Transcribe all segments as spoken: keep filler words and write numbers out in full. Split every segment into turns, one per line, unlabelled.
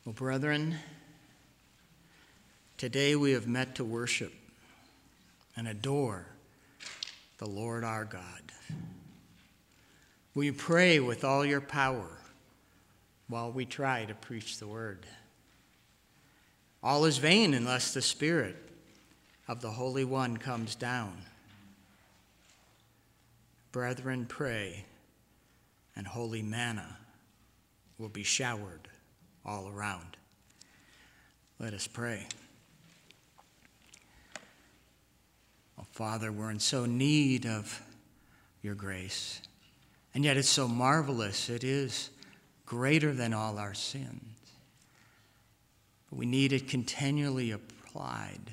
Well, brethren, today we have met to worship and adore the Lord our God. Will you pray with all your power while we try to preach the word? All is vain unless the Spirit of the Holy One comes down. Brethren, pray, and holy manna will be showered all around. Let us pray. Oh, Father, we're in so need of your grace, and yet it's so marvelous. It is greater than all our sins. But we need it continually applied.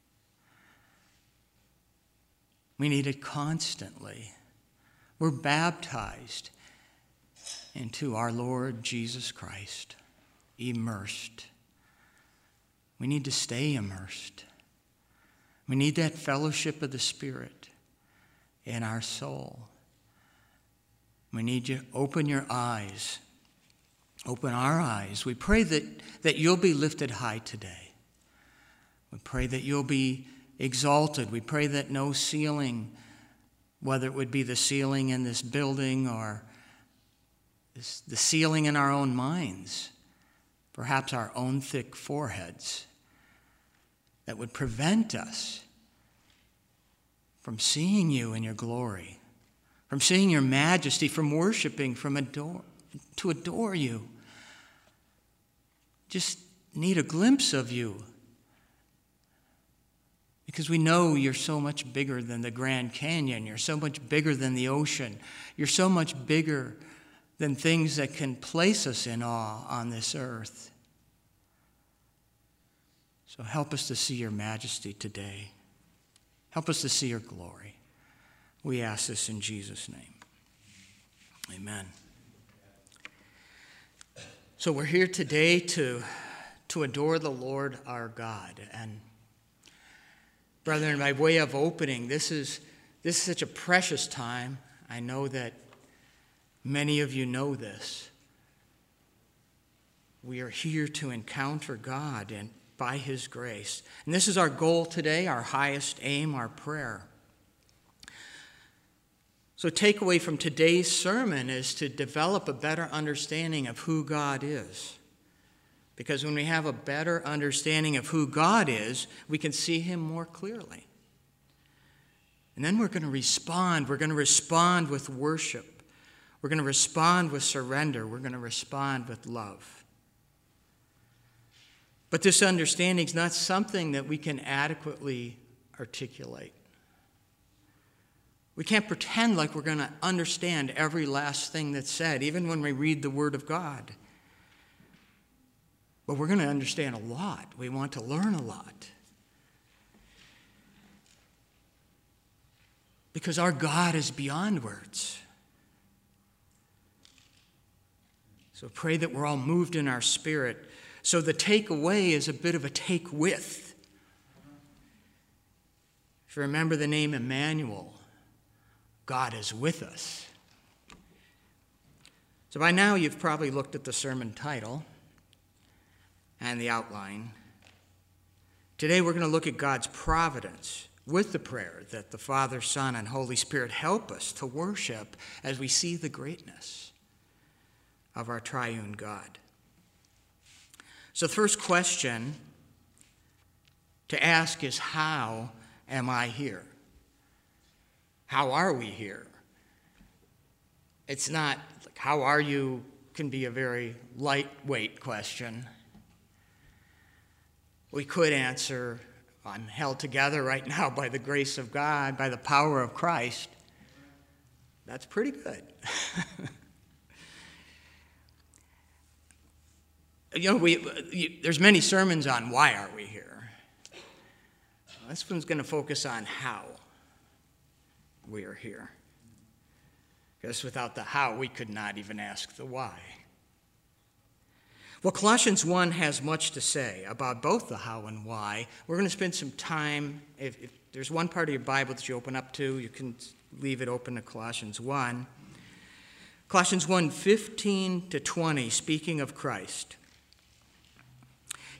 We need it constantly. We're baptized into our Lord Jesus Christ, immersed. We need to stay immersed. We need that fellowship of the Spirit in our soul. We need you to open your eyes, open our eyes. We pray that, that you'll be lifted high today. We pray that you'll be exalted. We pray that no ceiling, whether it would be the ceiling in this building or this, the ceiling in our own minds, perhaps our own thick foreheads, that would prevent us from seeing you in your glory, from seeing your majesty, from worshiping, from adore, to adore you. Just need a glimpse of you, because we know you're so much bigger than the Grand Canyon. You're so much bigger than the ocean. You're so much bigger than things that can place us in awe on this earth. So help us to see your majesty today. Help us to see your glory. We ask this in Jesus' name. Amen. So we're here today to, to adore the Lord our God. And brethren, by way of opening, this is, this is such a precious time. I know that many of you know this. We are here to encounter God and by his grace. And this is our goal today, our highest aim, our prayer. So takeaway from today's sermon is to develop a better understanding of who God is. Because when we have a better understanding of who God is, we can see him more clearly. And then we're going to respond. We're going to respond with worship. We're going to respond with surrender. We're going to respond with love. But this understanding is not something that we can adequately articulate. We can't pretend like we're going to understand every last thing that's said, even when we read the Word of God. But we're going to understand a lot. We want to learn a lot. Because our God is beyond words. So pray that we're all moved in our spirit. So the takeaway is a bit of a take with. If you remember the name Emmanuel, God is with us. So by now you've probably looked at the sermon title and the outline. Today we're going to look at God's providence with the prayer that the Father, Son, and Holy Spirit help us to worship as we see the greatness of our triune God. So the first question to ask is, how am I here? How are we here? It's not, like, how are you can be a very lightweight question. We could answer, I'm held together right now by the grace of God, by the power of Christ. That's pretty good. You know, we, you, there's many sermons on why are we here. This one's going to focus on how we are here. Because without the how, we could not even ask the why. Well, Colossians one has much to say about both the how and why. We're going to spend some time, if, if there's one part of your Bible that you open up to, you can leave it open to Colossians one. Colossians one, fifteen to twenty, speaking of Christ.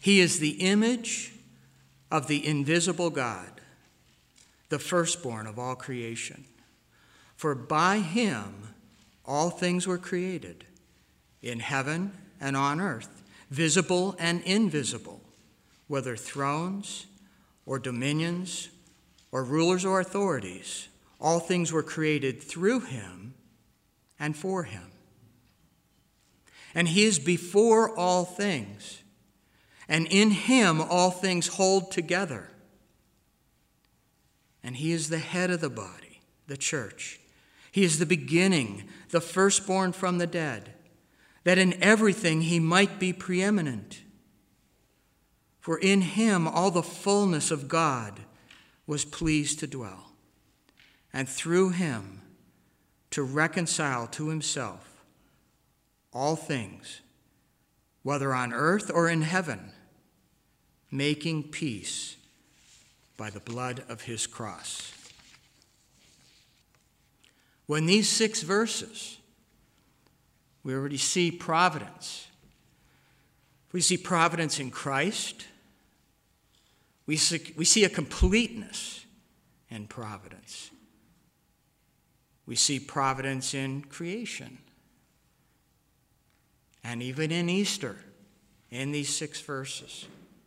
He is the image of the invisible God, the firstborn of all creation. For by him all things were created, in heaven and on earth, visible and invisible, whether thrones or dominions or rulers or authorities. All things were created through him and for him. And he is before all things, and in him all things hold together. And he is the head of the body, the church. He is the beginning, the firstborn from the dead, that in everything he might be preeminent. For in him all the fullness of God was pleased to dwell, and through him to reconcile to himself all things, whether on earth or in heaven, making peace by the blood of his cross. When these six verses, we already see providence. We see providence in Christ. We see, we see a completeness in providence. We see providence in creation. And even in Easter, in these six verses.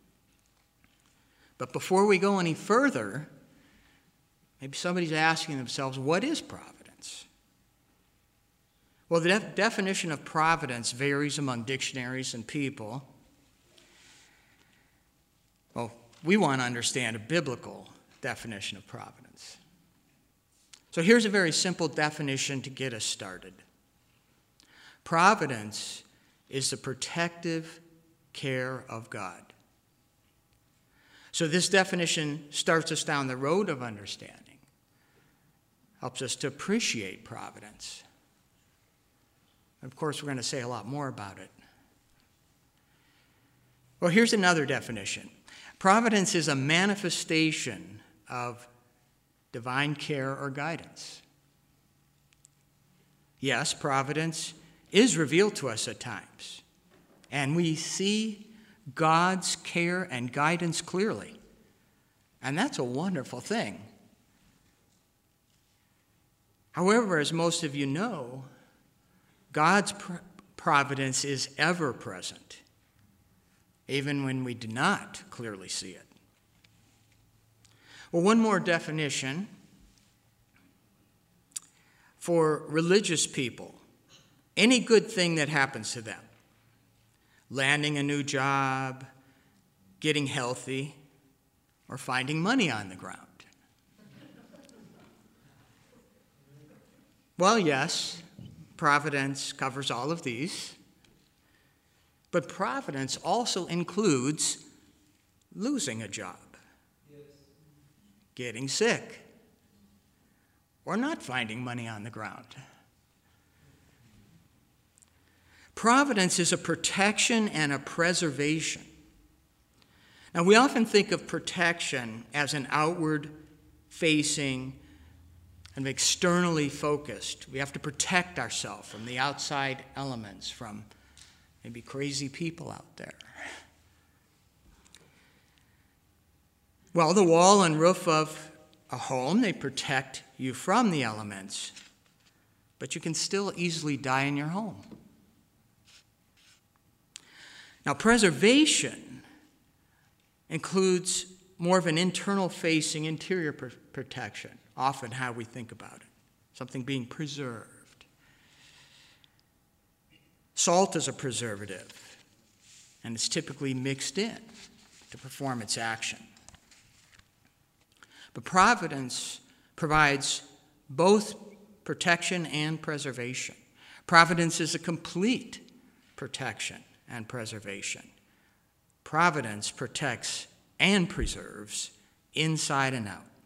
But before we go any further, maybe somebody's asking themselves, what is providence? Well, the def- definition of providence varies among dictionaries and people. Well, we want to understand a biblical definition of providence. So here's a very simple definition to get us started. Providence is the protective care of God. So this definition starts us down the road of understanding, helps us to appreciate providence. Of course, we're going to say a lot more about it. Well, here's another definition. Providence is a manifestation of divine care or guidance. Yes, providence is revealed to us at times, and we see God's care and guidance clearly, and that's a wonderful thing. However, as most of you know, God's providence is ever present, even when we do not clearly see it. Well, one more definition for religious people. Any good thing that happens to them, landing a new job, getting healthy, or finding money on the ground. Well, yes, providence covers all of these, but providence also includes losing a job, getting sick, or not finding money on the ground. Providence is a protection and a preservation. Now, we often think of protection as an outward-facing and externally focused. We have to protect ourselves from the outside elements, from maybe crazy people out there. Well, the wall and roof of a home, they protect you from the elements, but you can still easily die in your home. Now, preservation includes more of an internal-facing, interior pr- protection, often how we think about it, something being preserved. Salt is a preservative, and it's typically mixed in to perform its action. But providence provides both protection and preservation. Providence is a complete protection and preservation. Providence protects and preserves inside and out.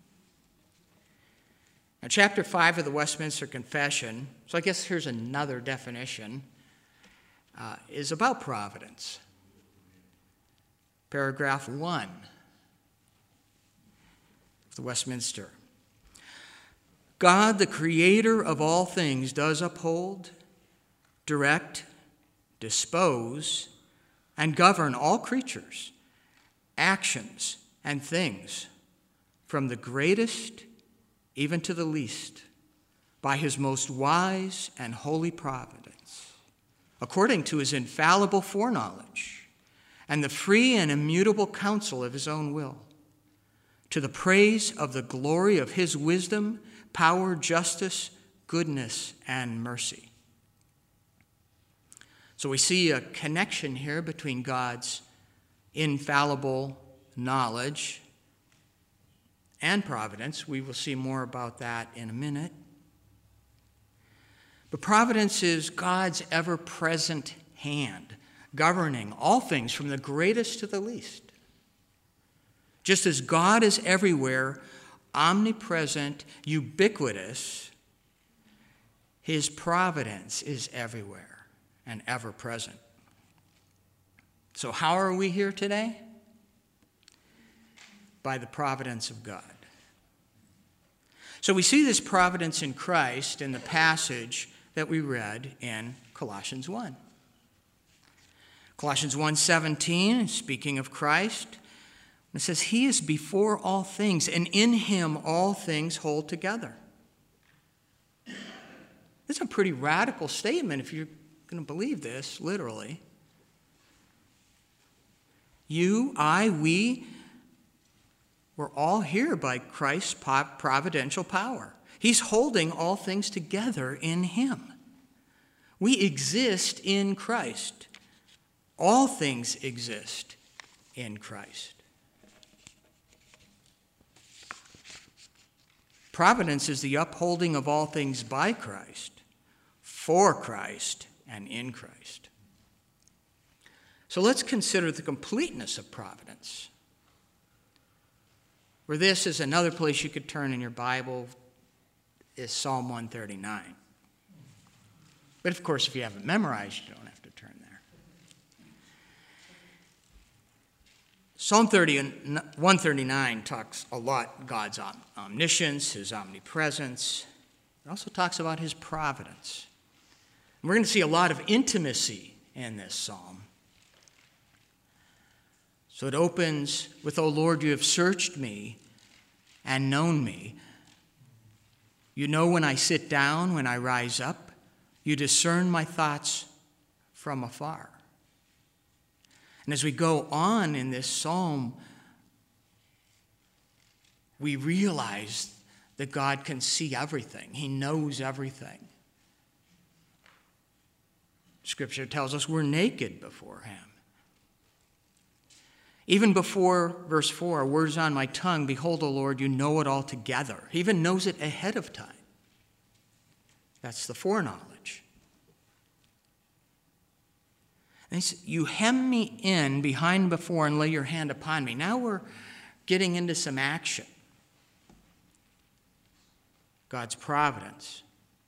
Now, chapter five of the Westminster Confession, so I guess here's another definition, uh, is about providence. Paragraph one of the Westminster. God, the creator of all things, does uphold, direct, dispose, and govern all creatures, actions, and things, from the greatest even to the least, by his most wise and holy providence, according to his infallible foreknowledge and the free and immutable counsel of his own will, to the praise of the glory of his wisdom, power, justice, goodness, and mercy. So we see a connection here between God's infallible knowledge and providence. We will see more about that in a minute. But providence is God's ever-present hand, governing all things from the greatest to the least. Just as God is everywhere, omnipresent, ubiquitous, his providence is everywhere and ever-present. So how are we here today? By the providence of God. So we see this providence in Christ in the passage that we read in Colossians one. Colossians one seventeen, speaking of Christ, it says, he is before all things, and in him all things hold together. This is a pretty radical statement if you're going to believe this, literally. You, I, we, we're all here by Christ's providential power. He's holding all things together in him. We exist in Christ. All things exist in Christ. Providence is the upholding of all things by Christ, for Christ, and in Christ. So let's consider the completeness of providence. For this is another place you could turn in your Bible, is Psalm one thirty-nine. But of course, if you haven't memorized, you don't have to turn there. Psalm one thirty-nine talks a lot God's omniscience, his omnipresence. It also talks about his providence. And we're going to see a lot of intimacy in this psalm. So it opens with, O Lord, you have searched me and known me. You know when I sit down, when I rise up. You discern my thoughts from afar. And as we go on in this psalm, we realize that God can see everything. He knows everything. Scripture tells us we're naked before him. Even before verse four, words on my tongue, behold, O Lord, you know it altogether. He even knows it ahead of time. That's the foreknowledge. And he said, you hem me in behind before and lay your hand upon me. Now we're getting into some action. God's providence.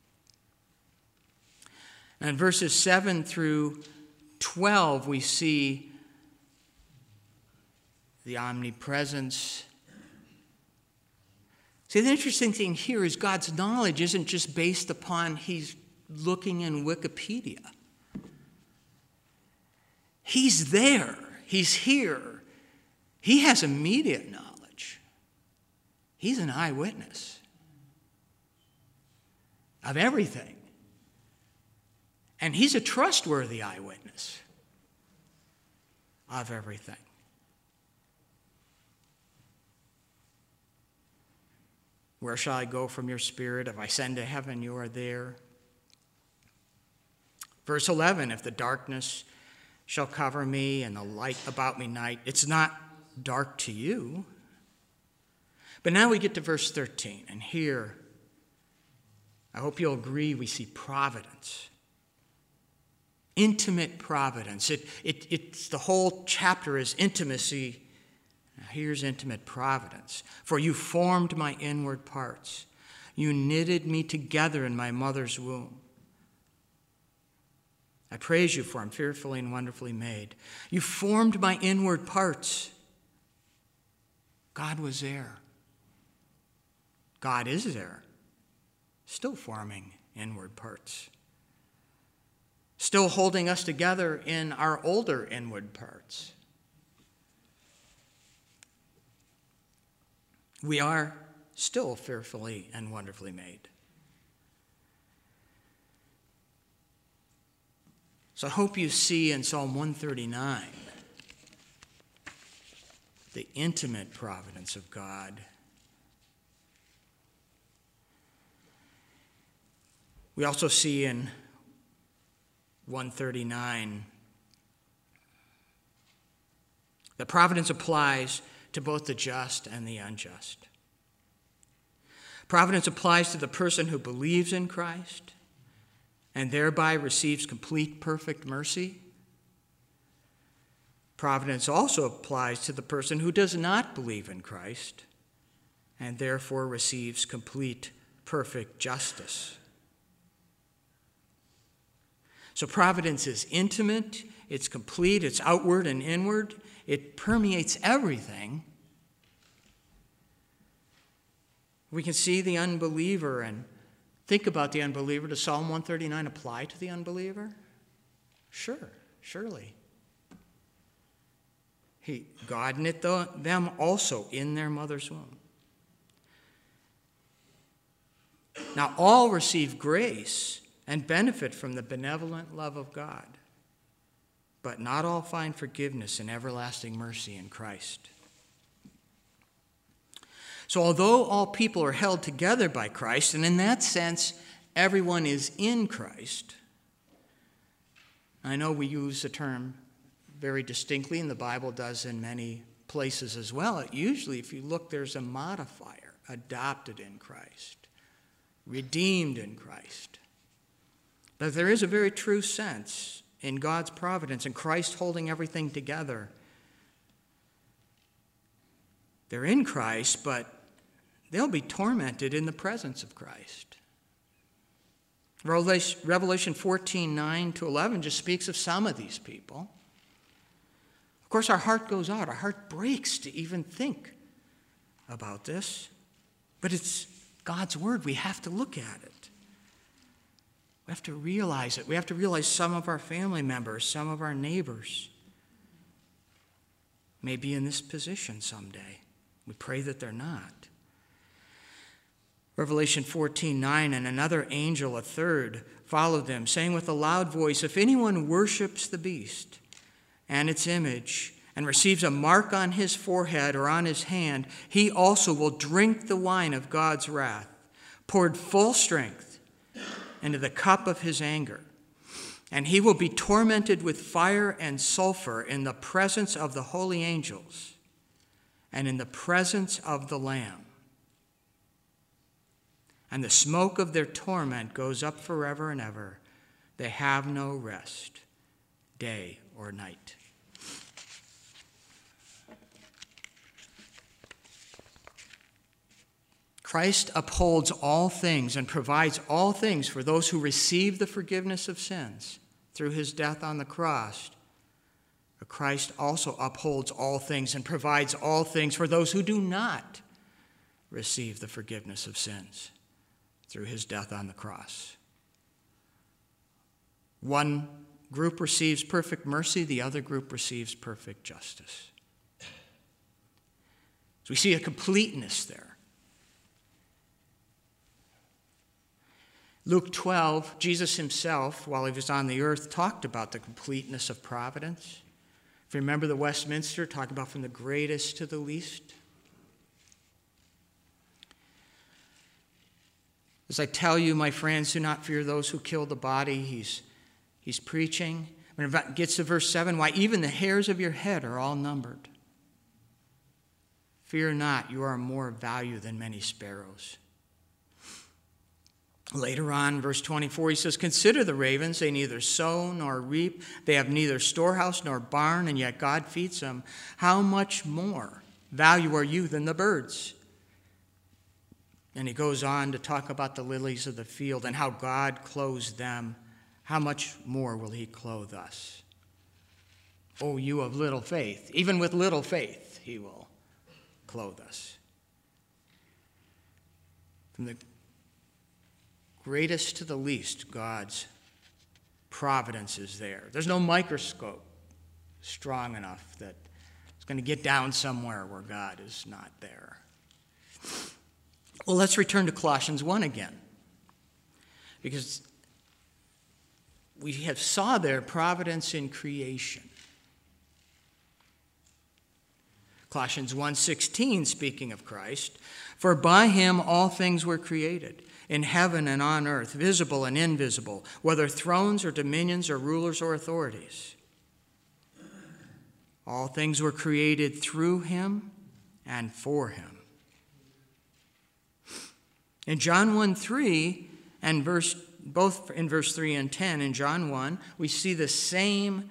And in verses seven through twelve, we see the omnipresence. See, the interesting thing here is God's knowledge isn't just based upon he's looking in Wikipedia. He's there. He's here. He has immediate knowledge. He's an eyewitness of everything. And he's a trustworthy eyewitness of everything. Where shall I go from your spirit? If I ascend to heaven, you are there. Verse eleven, if the darkness shall cover me and the light about me night, it's not dark to you. But now we get to verse thirteen, and here, I hope you'll agree, we see providence. Intimate providence. It, it, it's the whole chapter is intimacy. Now here's intimate providence. For you formed my inward parts. You knitted me together in my mother's womb. I praise you, for I'm fearfully and wonderfully made. You formed my inward parts. God was there. God is there, still forming inward parts. still holding us together in our older inward parts. We are still fearfully and wonderfully made. So I hope you see in Psalm one thirty-nine the intimate providence of God. We also see in one thirty-nine that providence applies to both the just and the unjust. Providence applies to the person who believes in Christ and thereby receives complete, perfect mercy. Providence also applies to the person who does not believe in Christ and therefore receives complete, perfect justice. So providence is intimate, it's complete, it's outward and inward, it permeates everything. We can see the unbeliever and think about the unbeliever. Does Psalm one thirty-nine apply to the unbeliever? Sure, surely. He, God knit the, them also in their mother's womb. Now all receive grace and benefit from the benevolent love of God, but not all find forgiveness and everlasting mercy in Christ. So although all people are held together by Christ, and in that sense everyone is in Christ, I know we use the term very distinctly, and the Bible does in many places as well. It usually, if you look, there's a modifier: adopted in Christ, redeemed in Christ. But there is a very true sense in God's providence and Christ holding everything together. They're in Christ, but they'll be tormented in the presence of Christ. Revelation fourteen, nine to eleven just speaks of some of these people. Of course, our heart goes out. Our heart breaks to even think about this. But it's God's word. We have to look at it. We have to realize it. We have to realize some of our family members, some of our neighbors may be in this position someday. We pray that they're not. Revelation fourteen, nine, and another angel, a third, followed them, saying with a loud voice, "If anyone worships the beast and its image, and receives a mark on his forehead or on his hand, he also will drink the wine of God's wrath, poured full strength into the cup of his anger. And he will be tormented with fire and sulfur in the presence of the holy angels and in the presence of the Lamb. And the smoke of their torment goes up forever and ever. They have no rest, day or night." Christ upholds all things and provides all things for those who receive the forgiveness of sins through his death on the cross. But Christ also upholds all things and provides all things for those who do not receive the forgiveness of sins through his death on the cross. One group receives perfect mercy, the other group receives perfect justice. So we see a completeness there. Luke twelve, Jesus himself, while he was on the earth, talked about the completeness of providence. If you remember the Westminster, talking about from the greatest to the least. As I tell you, my friends, do not fear those who kill the body. He's, he's preaching. When it gets to verse seven, why, even the hairs of your head are all numbered. Fear not, you are more of value than many sparrows. Later on, verse twenty-four, he says, "Consider the ravens, they neither sow nor reap, they have neither storehouse nor barn, and yet God feeds them. How much more value are you than the birds?" And he goes on to talk about the lilies of the field and how God clothes them. How much more will he clothe us? Oh, you of little faith. Even with little faith, he will clothe us. From the greatest to the least, God's providence is there. There's no microscope strong enough that it's going to get down somewhere where God is not there. Well, let's return to Colossians one again, because we have saw there providence in creation. Colossians one sixteen, speaking of Christ, for by him all things were created, in heaven and on earth, visible and invisible, whether thrones or dominions or rulers or authorities. All things were created through him and for him. In John one three, and verse both in verse three and ten, in John one, we see the same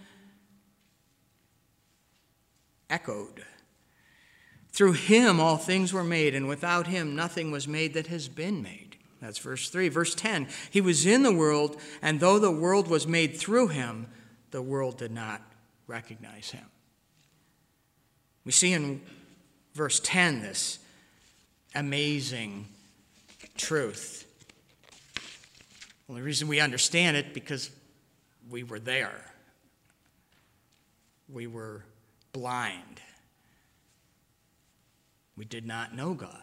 echoed. Through him all things were made, and without him nothing was made that has been made. That's verse three. Verse ten, he was in the world, and though the world was made through him, the world did not recognize him. We see in verse ten this amazing truth. Well, the reason we understand it because we were there. We were blind. We did not know God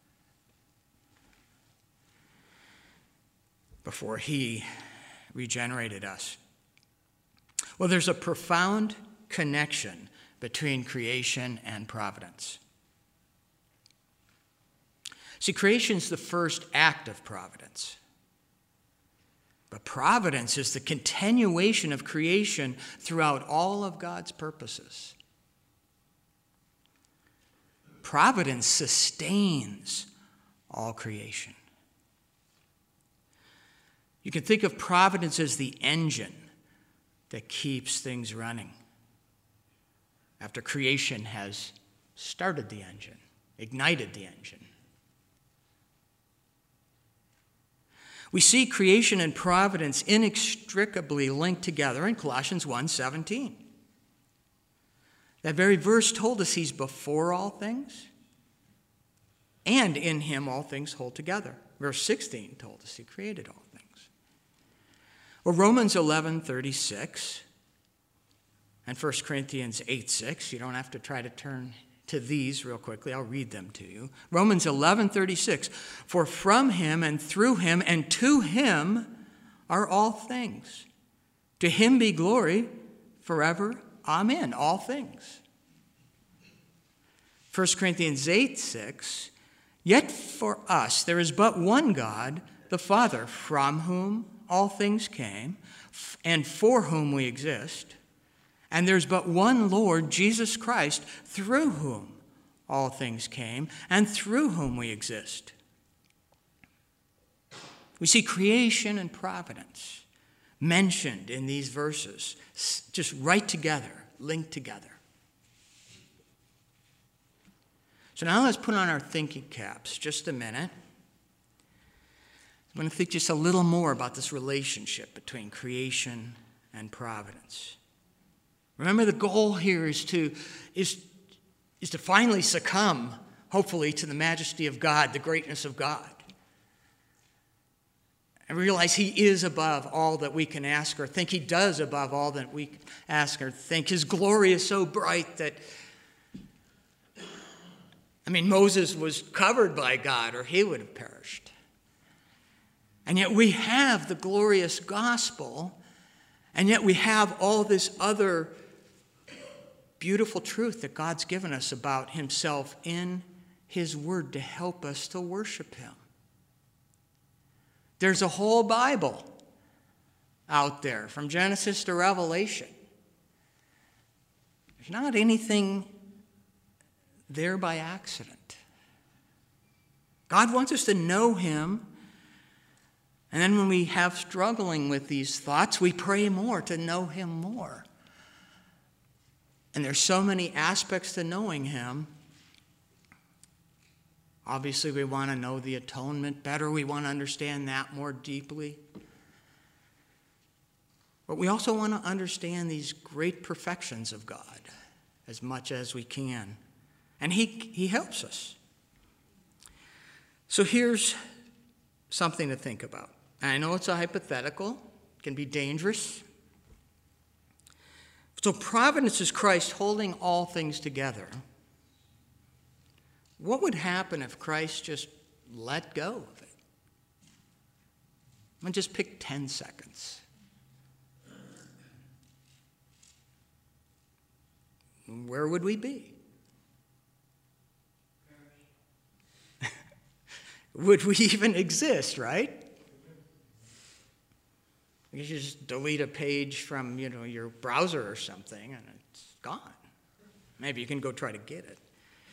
before he regenerated us. Well, there's a profound connection between creation and providence. See, creation is the first act of providence. But providence is the continuation of creation throughout all of God's purposes. Providence sustains all creation. You can think of providence as the engine that keeps things running after creation has started the engine, ignited the engine. We see creation and providence inextricably linked together in Colossians one seventeen. That very verse told us he's before all things, and in him all things hold together. Verse sixteen told us he created all things. Well, Romans eleven thirty-six and First Corinthians eight six, you don't have to try to turn to these real quickly. I'll read them to you. Romans eleven thirty-six, for from him and through him and to him are all things. To him be glory forever. Amen. All things. First Corinthians eight six, yet for us there is but one God, the Father, from whom all things came and for whom we exist. And there's but one Lord, Jesus Christ, through whom all things came and through whom we exist. We see creation and providence mentioned in these verses, just right together, linked together. So now let's put on our thinking caps just a minute. I'm going to think just a little more about this relationship between creation and providence. Remember, the goal here is to, is, is to finally succumb, hopefully, to the majesty of God, the greatness of God. And realize he is above all that we can ask or think. He does above all that we ask or think. His glory is so bright that, I mean, Moses was covered by God or he would have perished. And yet we have the glorious gospel, and yet we have all this other beautiful truth that God's given us about himself in his word to help us to worship him. There's a whole Bible out there from Genesis to Revelation. There's not anything there by accident. God wants us to know him. And then when we have struggling with these thoughts, we pray more to know him more. And there's so many aspects to knowing him. Obviously, we want to know the atonement better. We want to understand that more deeply. But we also want to understand these great perfections of God as much as we can. And he, he helps us. So here's something to think about. And I know it's a hypothetical, It can be dangerous. So providence is Christ holding all things together. What would happen if Christ just let go of it? I'm going to just pick ten seconds. Where would we be? Would we even exist, right? You just delete a page from, you know, your browser or something and it's gone. Maybe you can go try to get it.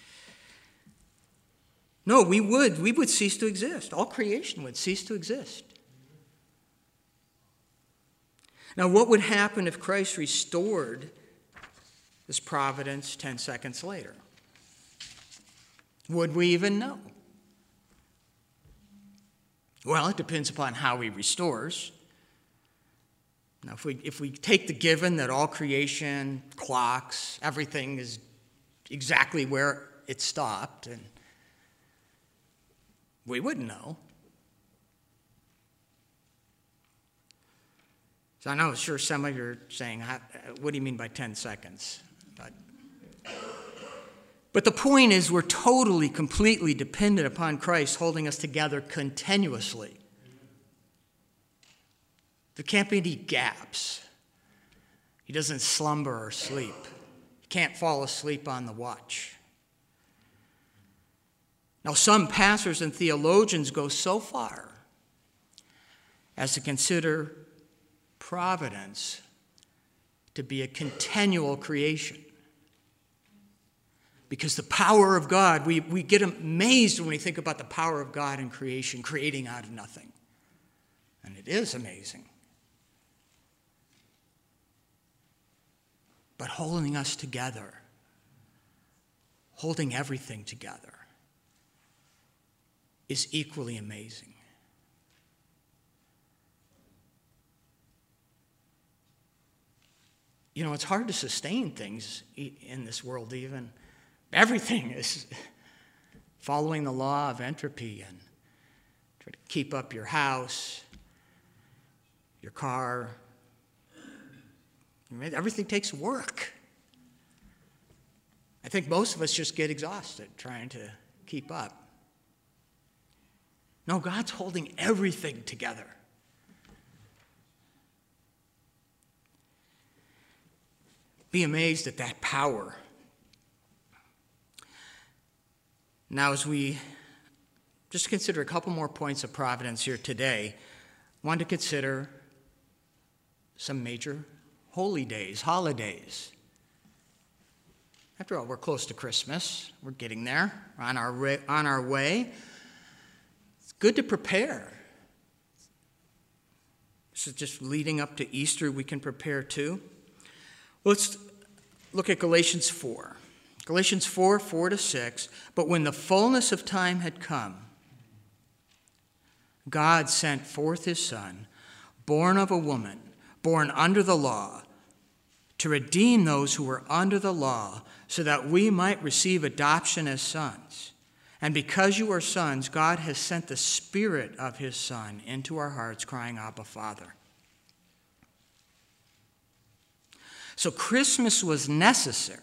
No, we would. We would cease to exist. All creation would cease to exist. Now, what would happen if Christ restored this providence ten seconds later? Would we even know? Well, it depends upon how he restores. Now, if we, if we take the given that all creation, clocks, everything is exactly where it stopped, and we wouldn't know. So I know, sure, some of you are saying, what do you mean by ten seconds? But, but the point is, we're totally, completely dependent upon Christ holding us together continuously. There can't be any gaps. He doesn't slumber or sleep. He can't fall asleep on the watch. Now, some pastors and theologians go so far as to consider providence to be a continual creation. Because the power of God, we, we get amazed when we think about the power of God in creation, creating out of nothing. And it is amazing. But holding us together, holding everything together, is equally amazing. You know, it's hard to sustain things in this world even. Everything is following the law of entropy and try to keep up your house, your car. Everything takes work. I think most of us just get exhausted trying to keep up. No, God's holding everything together. Be amazed at that power. Now, as we just consider a couple more points of providence here today, I want to consider some major holy days, holidays. After all, we're close to Christmas. We're getting there, we're on our way, on our way. It's good to prepare. This is just leading up to Easter, we can prepare too. Let's look at Galatians four. Galatians four, four to six. But when the fullness of time had come, God sent forth his Son, born of a woman, born under the law, to redeem those who were under the law, so that we might receive adoption as sons. And because you are sons, God has sent the Spirit of his Son into our hearts, crying, Abba, Father. So Christmas was necessary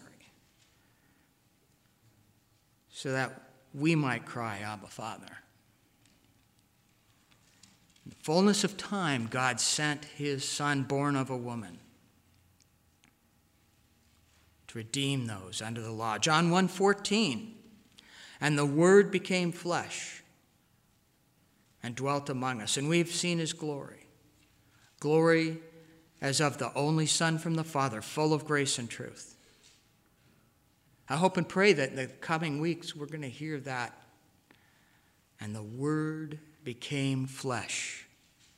so that we might cry, Abba, Father. In the fullness of time, God sent his Son, born of a woman, to redeem those under the law. John one fourteen, and the Word became flesh and dwelt among us, and we've seen his glory. Glory as of the only Son from the Father, full of grace and truth. I hope and pray that in the coming weeks we're going to hear that. And the Word became flesh.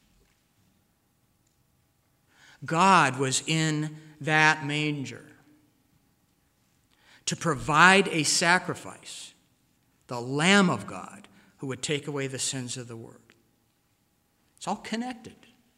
God was in that manger to provide a sacrifice, the Lamb of God, who would take away the sins of the world. It's all connected.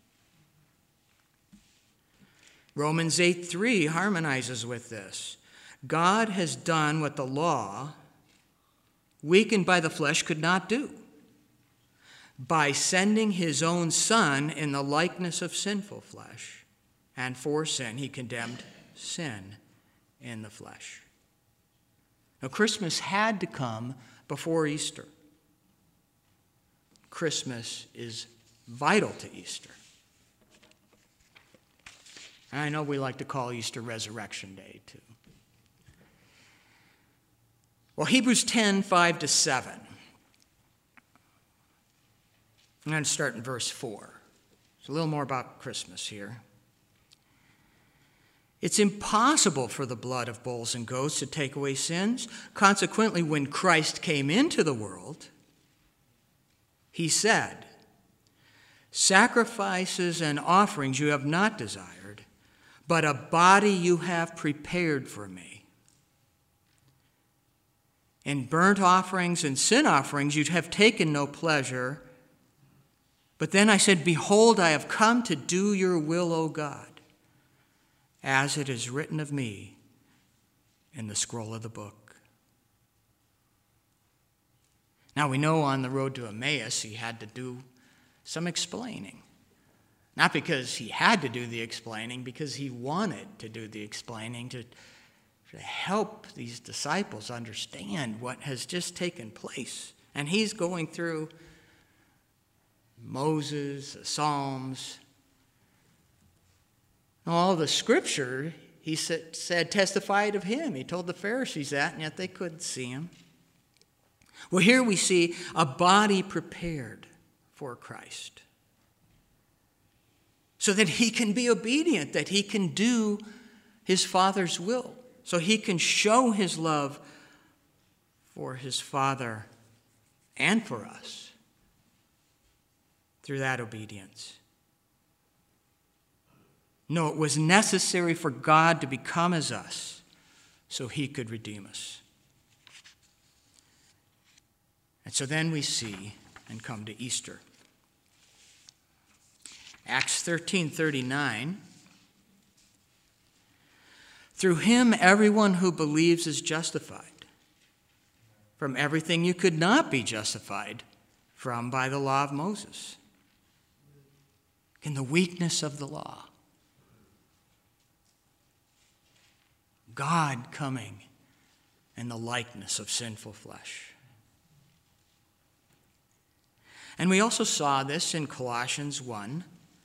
Romans eight three harmonizes with this. God has done what the law, weakened by the flesh, could not do. by sending his own Son in the likeness of sinful flesh. And for sin, he condemned sin in the flesh. Now, Christmas had to come before Easter. Christmas is vital to Easter. And I know we like to call Easter Resurrection Day, too. Well, Hebrews ten, five to seven. I'm going to start in verse four. It's a little more about Christmas here. It's impossible for the blood of bulls and goats to take away sins. Consequently, when Christ came into the world, he said, "Sacrifices and offerings you have not desired, but a body you have prepared for me. In burnt offerings and sin offerings you have taken no pleasure. But then I said, Behold, I have come to do your will, O God, as it is written of me in the scroll of the book." Now we know on the road to Emmaus he had to do some explaining. Not because he had to do the explaining, because he wanted to do the explaining to to help these disciples understand what has just taken place. And he's going through Moses, the Psalms, all the scripture, he said, said testified of him. He told the Pharisees that, and yet they couldn't see him. Well, here we see a body prepared for Christ, so that he can be obedient, that he can do his Father's will. So he can show his love for his Father and for us through that obedience. No, it was necessary for God to become as us so he could redeem us. And so then we see and come to Easter. Acts thirteen thirty-nine. Through him, everyone who believes is justified from everything you could not be justified from by the law of Moses, in the weakness of the law. God coming in the likeness of sinful flesh. And we also saw this in Colossians one,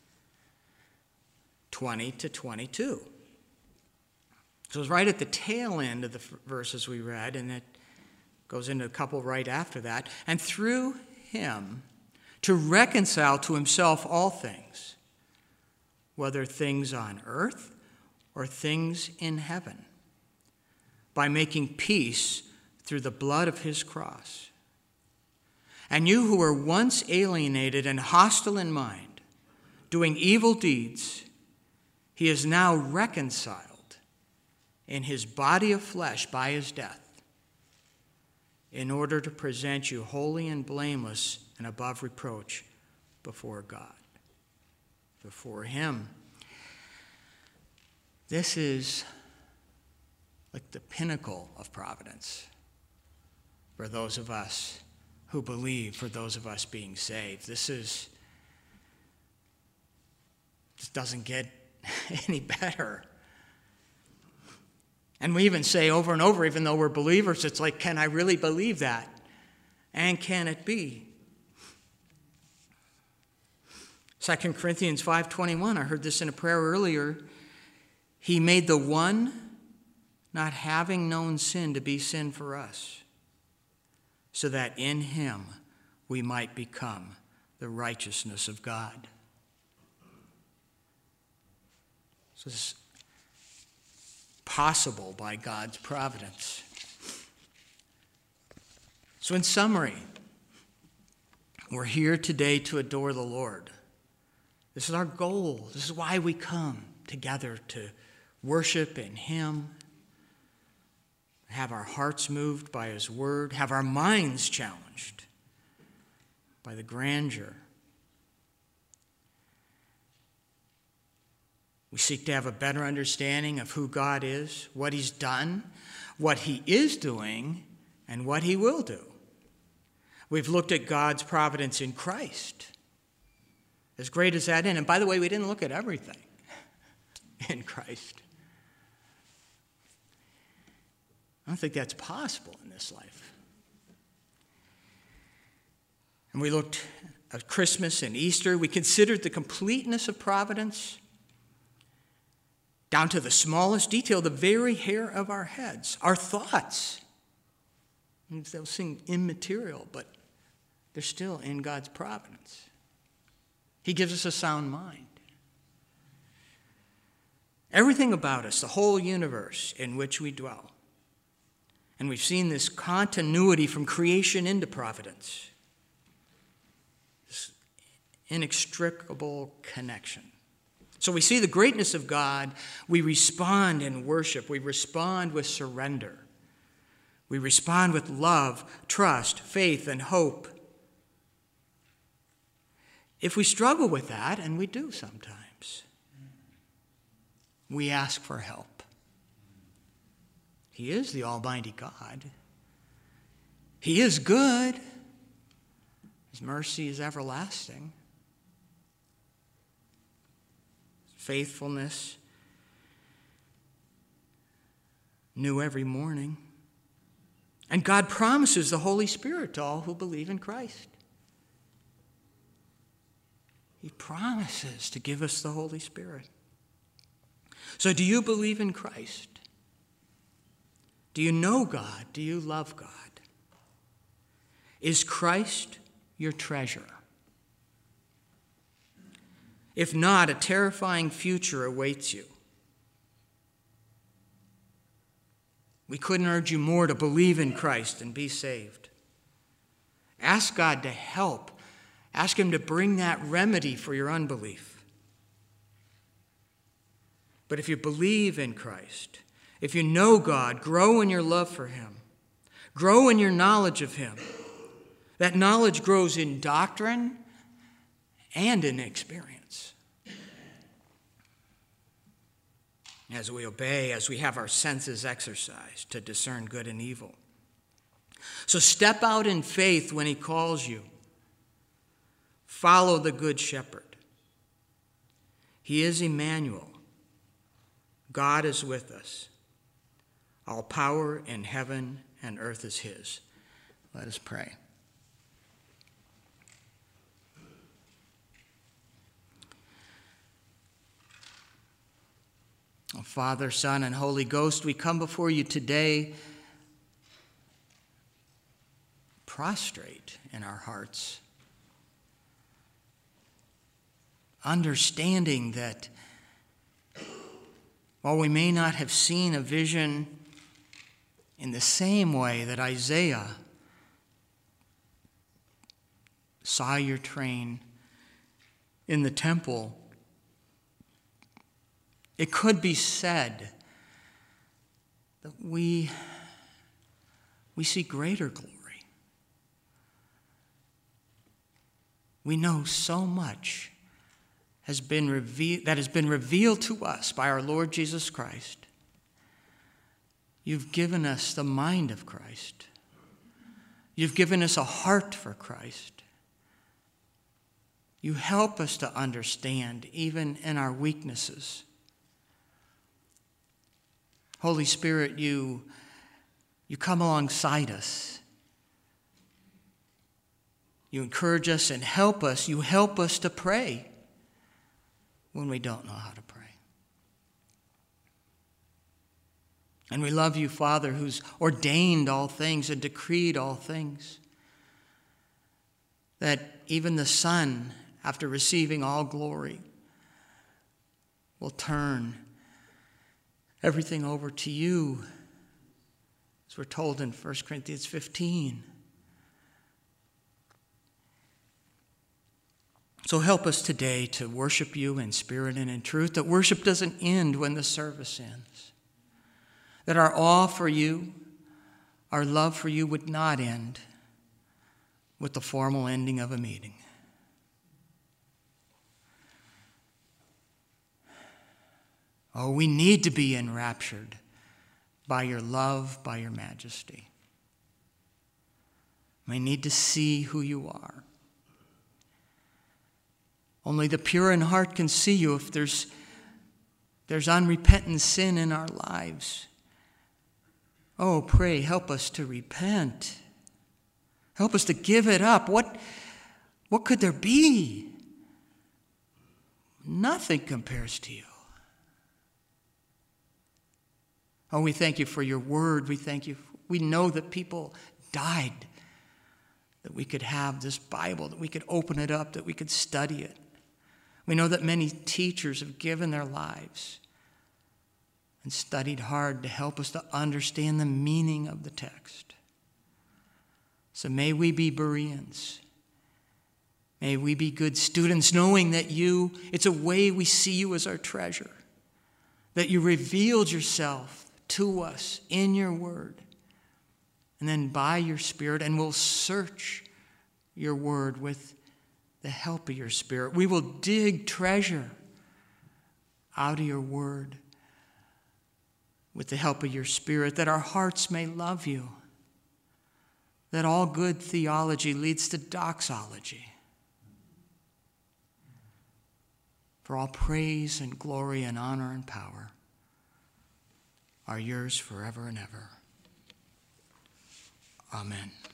twenty to twenty-two. So it's right at the tail end of the verses we read, and it goes into a couple right after that. And through him, to reconcile to himself all things, whether things on earth or things in heaven, by making peace through the blood of his cross. And you who were once alienated and hostile in mind, doing evil deeds, he is now reconciled in his body of flesh by his death, in order to present you holy and blameless and above reproach before God, before him. This is like the pinnacle of providence for those of us who believe, for those of us being saved. This is, this doesn't get any better. And we even say over and over, even though we're believers, it's like, can I really believe that? And can it be? Second Corinthians five twenty-one, I heard this in a prayer earlier. He made the one not having known sin to be sin for us, so that in him we might become the righteousness of God. So this is possible by God's providence. So in summary, we're here today to adore the Lord. This is our goal. This is why we come together, to worship in him, have our hearts moved by his word, have our minds challenged by the grandeur. We seek to have a better understanding of who God is, what he's done, what he is doing, and what he will do. We've looked at God's providence in Christ. As great as that is. And by the way, we didn't look at everything in Christ. I don't think that's possible in this life. And we looked at Christmas and Easter. We considered the completeness of providence down to the smallest detail, the very hair of our heads, our thoughts. And they'll seem immaterial, but they're still in God's providence. He gives us a sound mind. Everything about us, the whole universe in which we dwell. And we've seen this continuity from creation into providence. This inextricable connection. So we see the greatness of God. We respond in worship. We respond with surrender. We respond with love, trust, faith, and hope. If we struggle with that, and we do sometimes, we ask for help. He is the Almighty God. He is good. His mercy is everlasting. Faithfulness new every morning. And God promises the Holy Spirit to all who believe in Christ. He promises to give us the Holy Spirit. So do you believe in Christ? Do you know God? Do you love God? Is Christ your treasure? If not, a terrifying future awaits you. We couldn't urge you more to believe in Christ and be saved. Ask God to help. Ask him to bring that remedy for your unbelief. But if you believe in Christ, if you know God, grow in your love for him. Grow in your knowledge of him. That knowledge grows in doctrine and in experience. As we obey, as we have our senses exercised to discern good and evil. So step out in faith when he calls you. Follow the Good Shepherd. He is Emmanuel. God is with us. All power in heaven and earth is his. Let us pray. Oh, Father, Son, and Holy Ghost, we come before you today prostrate in our hearts, understanding that while we may not have seen a vision in the same way that Isaiah saw your train in the temple, it could be said that we, we see greater glory. We know so much has been revealed, that has been revealed to us by our Lord Jesus Christ. You've given us the mind of Christ. You've given us a heart for Christ. You help us to understand even in our weaknesses. Holy Spirit, you, you come alongside us. You encourage us and help us. You help us to pray when we don't know how to pray. And we love you, Father, who's ordained all things and decreed all things. That even the Son, after receiving all glory, will turn everything over to you, as we're told in First Corinthians fifteen. So help us today to worship you in spirit and in truth, that worship doesn't end when the service ends, that our awe for you, our love for you would not end with the formal ending of a meeting. Oh, we need to be enraptured by your love, by your majesty. may need to see who you are. Only the pure in heart can see you if there's, there's unrepentant sin in our lives. Oh, pray, help us to repent. Help us to give it up. What, what could there be? Nothing compares to you. Oh, we thank you for your word. We thank you. We know that people died that we could have this Bible, that we could open it up, that we could study it. We know that many teachers have given their lives and studied hard to help us to understand the meaning of the text. So may we be Bereans. May we be good students, knowing that you, it's a way we see you as our treasure, that you revealed yourself to us in your word, and then by your Spirit, and we'll search your word with the help of your Spirit. We will dig treasure out of your word with the help of your Spirit, that our hearts may love you, that all good theology leads to doxology. For all praise and glory and honor and power are yours forever and ever. Amen.